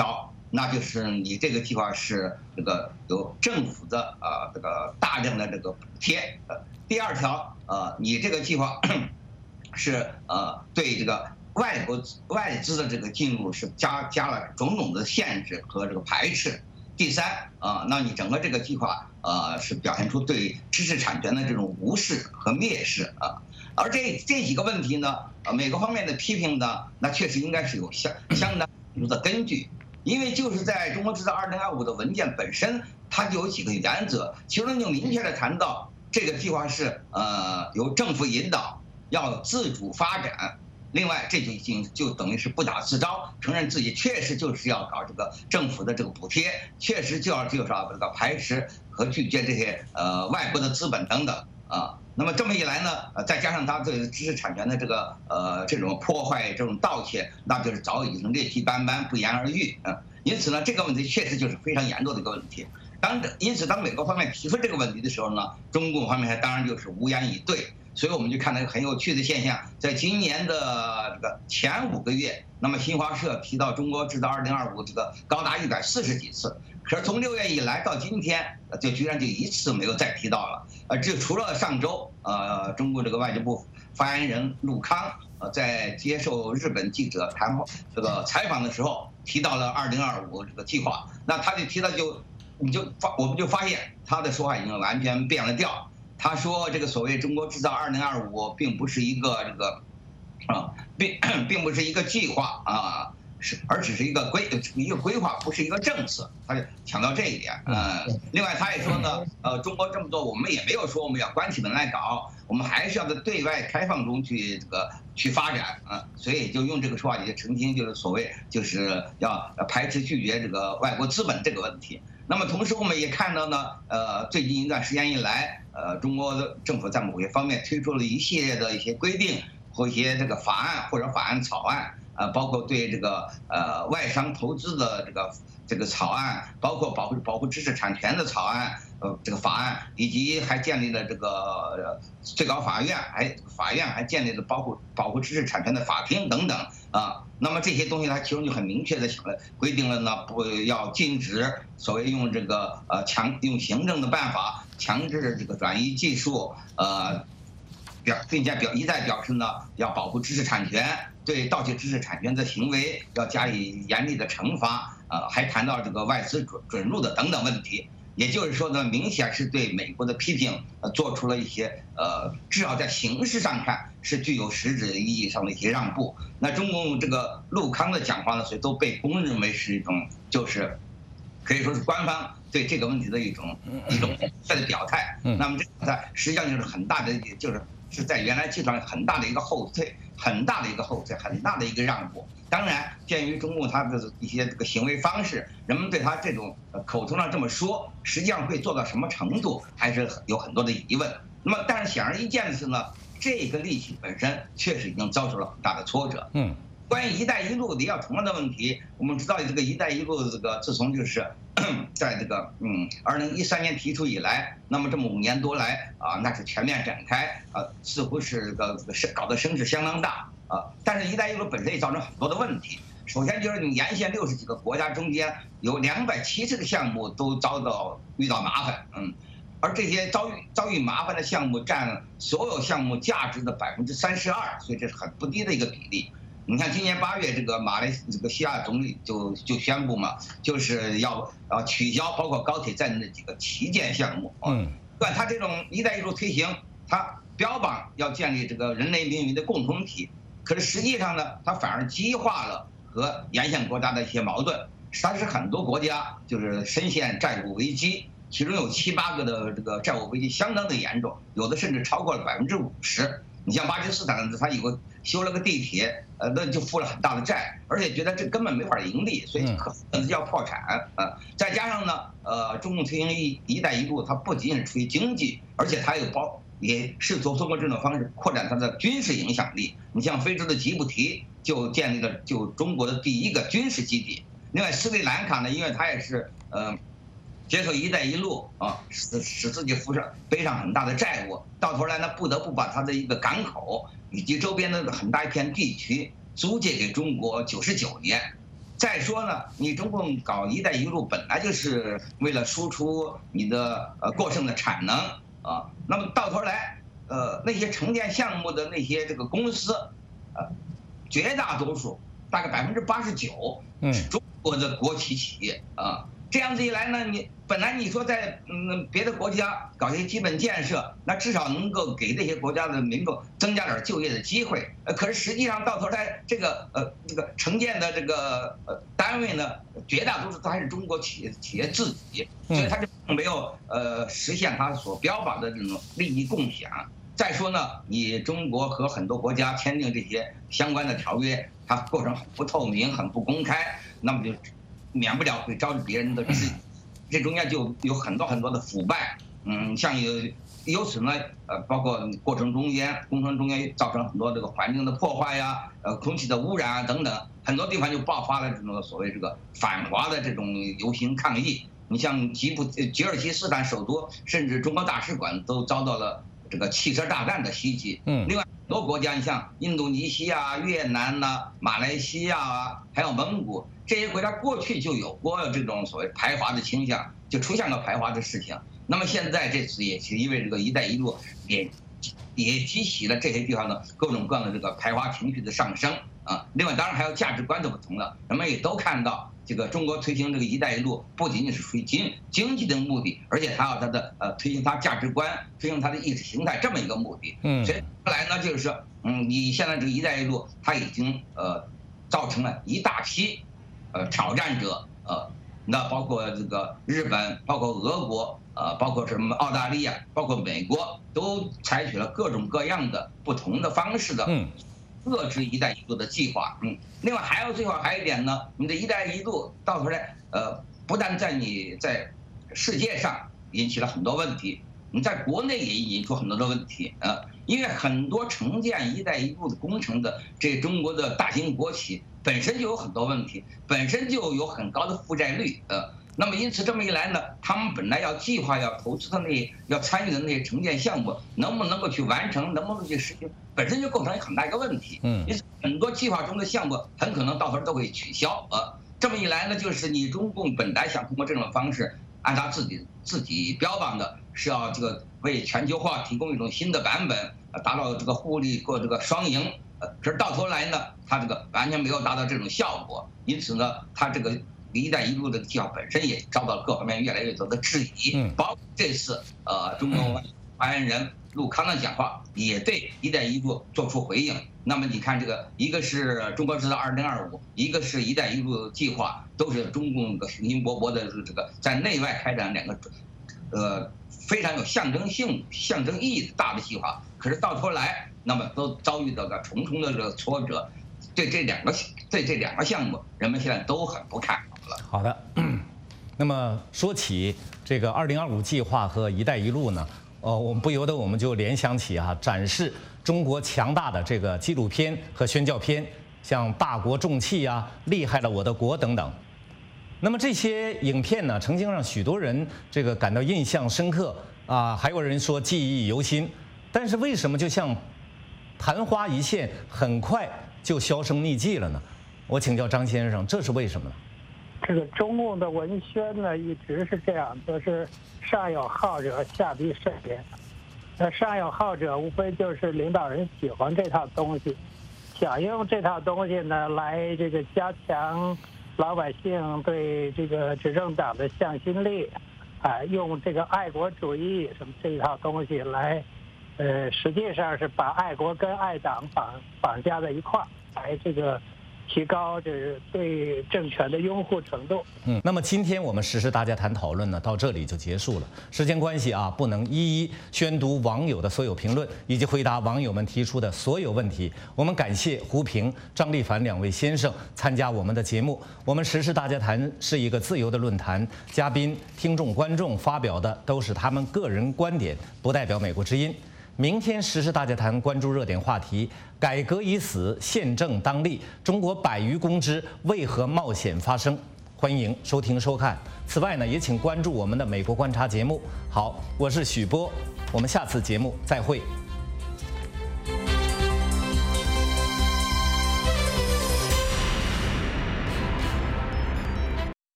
那就是你这个计划是这个有政府的这个大量的这个补贴。第二条你这个计划是对这个外资的这个进入是加了种种的限制和这个排斥。第三那你整个这个计划是表现出对知识产权的这种无视和蔑视而这几个问题呢，美国方面的批评呢，那确实应该是有相当的根据，因为就是在中国制造2025的文件本身，它就有几个原则，其中就明确的谈到这个计划是由政府引导，要自主发展。另外，这就等于是不打自招，承认自己确实就是要搞这个政府的这个补贴，确实就是要这个排斥和拒绝这些外国的资本等等那么这么一来呢，再加上他对知识产权的这个这种破坏、这种盗窃，那就是早已经劣迹斑斑、不言而喻因此呢，这个问题确实就是非常严重的一个问题。因此，当美国方面提出这个问题的时候呢，中共方面当然就是无言以对。所以我们就看到一个很有趣的现象，在今年的这个前5个月，那么新华社提到中国制造2025这个高达140几次，可是从6月以来到今天，就居然就一次没有再提到了。这除了上周，中国这个外交部发言人陆康在接受日本记者采访的时候提到了2025这个计划，那他就提到我们就发现他的说话已经完全变了调。他说：“这个所谓中国制造2025，并不是一个这个，并不是一个计划而只是一个规划，不是一个政策。”他就强调这一点。另外他也说呢，中国这么做，我们也没有说我们要关起门来搞，我们还是要在对外开放中去发展所以就用这个说法也澄清，就是所谓就是要排斥拒绝这个外国资本这个问题。那么同时我们也看到呢，最近一段时间以来，中国的政府在某些方面推出了一系列的一些规定或一些这个法案或者法案草案，包括对这个外商投资的这个草案，包括保护知识产权的草案，这个法案，以及还建立了这个最高法院还建立了保护知识产权的法庭等等那么这些东西它其中就很明确的规定了呢，不要禁止所谓用这个用行政的办法强制这个转移技术，并且一再表示呢要保护知识产权，对盗窃知识产权的行为要加以严厉的惩罚，还谈到这个外资准入的等等问题。也就是说呢，明显是对美国的批评做出了一些至少在形式上看是具有实质意义上的一些让步。那中共这个陆康的讲话呢，所以都被公认为是一种就是可以说是官方对这个问题的一种的表态。那么这个表态实际上就是很大的，是在原来计划上很大的一个后退，很大的一个让步。当然，鉴于中共他的一些这个行为方式，人们对他这种口头上这么说，实际上会做到什么程度，还是有很多的疑问。那么，但是显而易见的是呢，这个利息本身确实已经遭受了很大的挫折。关于“一带一路”的要同样的问题，我们知道这个“一带一路”的这个自从就是在这个2013年提出以来，那么这么5年多来那是全面展开似乎是搞得声势相当大但是“一带一路”本身也造成很多的问题。首先就是你沿线60几个国家中间有270个项目都遇到麻烦而这些遭遇麻烦的项目占所有项目价值的32%，所以这是很不低的一个比例。你看，今年8月，这个西亚总理就宣布嘛，就是要取消包括高铁在内的几个旗舰项目对，他这种“一带一路”推行，他标榜要建立这个人类命运的共同体，可是实际上呢，它反而激化了和沿线国家的一些矛盾。它是很多国家就是深陷债务危机，其中有7、8个的这个债务危机相当的严重，有的甚至超过了50%。你像巴基斯坦，他修了个地铁，那就负了很大的债，而且觉得这根本没法盈利，所以可能要破产再加上呢，中共推行“一带一路”，它不仅仅是出于经济，而且它也是通过这种方式扩展它的军事影响力。你像非洲的吉布提就建立了中国的第1个军事基地。另外，斯里兰卡呢，因为它也是接受“一带一路”使自己背上很大的债务，到头来呢，不得不把它的一个港口以及周边的很大一片地区租借给中国99年。 再说呢，你中共搞“一带一路”本来就是为了输出你的过剩的产能啊，那么到头来，那些承建项目的那些这个公司，绝大多数大概89%是中国的国企企业啊。这样子一来呢，你本来你说在别的国家搞一些基本建设，那至少能够给这些国家的民众增加点就业的机会。可是实际上到头来，这个承建的这个单位呢，绝大多数都还是中国企业自己，所以它就并没有实现它所标榜的这种利益共享。再说呢，你中国和很多国家签订这些相关的条约，它过程很不透明、很不公开，那么就免不了会招致别人的质疑，这中间就有很多的腐败，像由此呢，包括工程中间造成很多这个环境的破坏呀，空气的污染啊等等，很多地方就爆发了这种所谓这个反华的这种游行抗议。你像吉尔吉斯斯坦首都，甚至中国大使馆都遭到了这个汽车炸弹的袭击。另外很多国家，你像印度尼西亚、越南呐、马来西亚啊，还有蒙古。这些国家过去就有过这种所谓排华的倾向，就出现了排华的事情。那么现在这次也是因为这个“一带一路”也激起了这些地方的各种各样的这个排华情绪的上升啊。另外，当然还有价值观的不同了，人们也都看到这个中国推行这个“一带一路”不仅仅是出于经济的目的，而且它有它的推行它价值观、推行它的意识形态这么一个目的。所以后来呢，就是说，你现在这个“一带一路”它已经造成了一大批挑战者，那包括这个日本，包括俄国，包括什么澳大利亚，包括美国，都采取了各种各样的不同的方式的遏制“一带一路”的计划。另外最后还有一点呢，你的“一带一路”到头来，不但在世界上引起了很多问题，你在国内也引出很多的问题因为很多承建“一带一路”的工程的这中国的大型国企本身就有很多问题，本身就有很高的负债率那么因此这么一来呢，他们本来要计划要投资的要参与的那些承建项目，能不能够去完成，能不能去实行，本身就构成很大一个问题。因此很多计划中的项目很可能到头都会取消这么一来呢，就是你中共本来想通过这种方式，按他自己标榜的是要这个为全球化提供一种新的版本，达到这个互利或这个双赢。可是到头来呢，他这个完全没有达到这种效果，因此呢，他这个“一带一路”的计划本身也遭到各方面越来越多的质疑，包括这次中共发言人陆康的讲话也对“一带一路”做出回应。那么你看这个，一个是中国制造2025，一个是“一带一路”计划，都是中共雄心勃勃的这个在内外开展两个非常有象征意义的大的计划。可是到头来，那么都遭遇到了重重的这个挫折，对这两个项目，人们现在都很不看好了。 好的，那么说起这个2025计划和“一带一路”呢，我们不由得我们就联想起展示中国强大的这个纪录片和宣教片，像《大国重器》厉害了我的国等等。那么这些影片呢，曾经让许多人这个感到印象深刻还有人说记忆犹新。但是为什么就像昙花一现，很快就销声匿迹了呢？我请教张先生，这是为什么呢？ 这个中共的文宣呢，一直是这样，就是上有好者，下必甚焉。那上有好者，无非就是领导人喜欢这套东西，想用这套东西呢来这个加强老百姓对这个执政党的向心力，用这个爱国主义什么这一套东西来。实际上是把爱国跟爱党绑架在一块儿，来这个提高就是对政权的拥护程度。 那么今天我们时事大家谈讨论呢，到这里就结束了。时间关系不能一一宣读网友的所有评论，以及回答网友们提出的所有问题。我们感谢胡平、张立凡两位先生参加我们的节目。我们时事大家谈是一个自由的论坛，嘉宾、听众、观众发表的都是他们个人观点，不代表美国之音。明天时事大家谈关注热点话题：改革已死，宪政当立，中国百余公知为何冒险发生？欢迎收听收看。此外呢，也请关注我们的美国观察节目。好，我是许波，我们下次节目再会。